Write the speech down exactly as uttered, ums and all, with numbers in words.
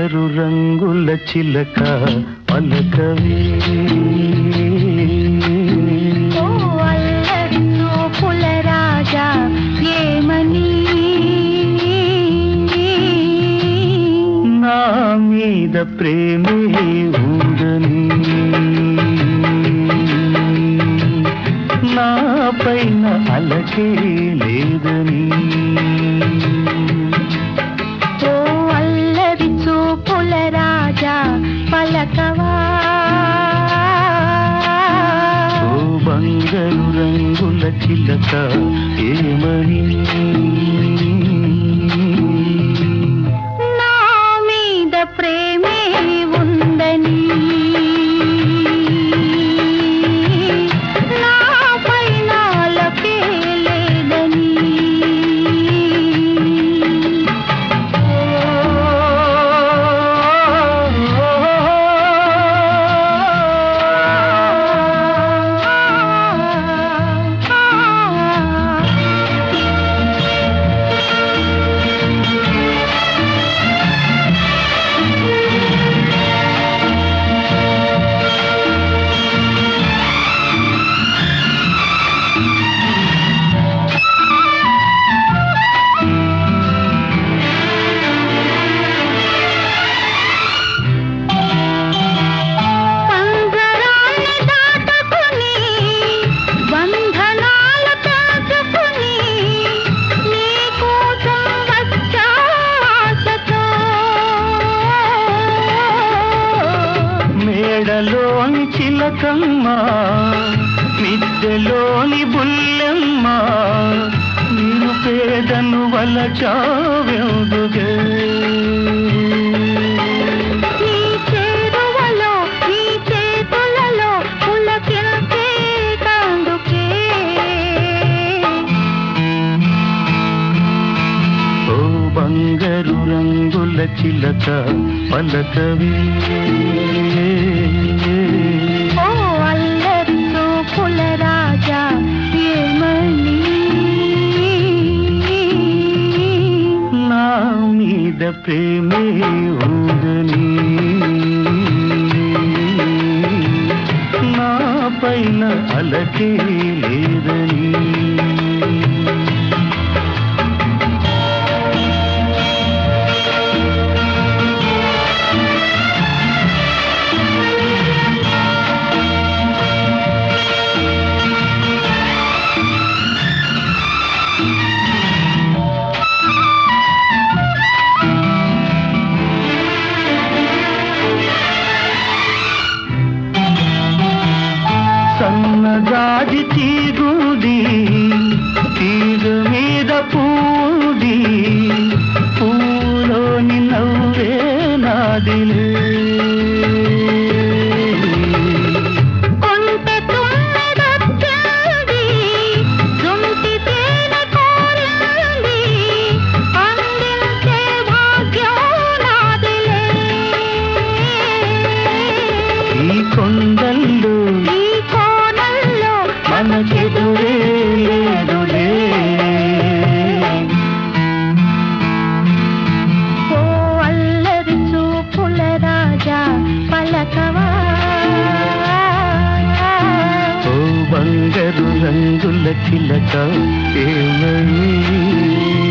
బంగారు రంగుల చిలక పలకవే ఓ అల్లరి చూపుల రాజా ఏమని నా మీద ప్రేమే ఉందని నా పైన అలకే లేదని ఓ అల్లరి చూపుల రాజా పలకవా ఓ బంగారు రంగుల చిలక ఏమని నా మీద ప్రేమే ఉందని నా పైన అలకే లేదని మేడలోని చిలకమ్మ మిద్దెలోని బుల్లెమ్మ నీరు పేదను వలచావెందుగే ఈ చేరువలో ఈ చేతులలో పులకించే కందుకే ఓ బంగారు రంగుల చిలక పలకవే ఓ అల్లరి చూపుల రాజా ఏమని నా మీద ప్రేమే ఉందని నా పైన అలకే లేదని సన్నజాజి తీగుడి తీగ మీద పూడి పూలోని నవ్వే నాదిలే కొంటె తుమ్మెదొచ్చింది జుంటి తేనె కోరింది అందించే భాగ్యం నాదిలే ఈ కొండల్లో ఈ కోనల్లో మనకెదురే లేదులే ఓ అల్లరి చూపుల రాజా పలకవా ఓ బంగారు రంగుల చిలక ఏమని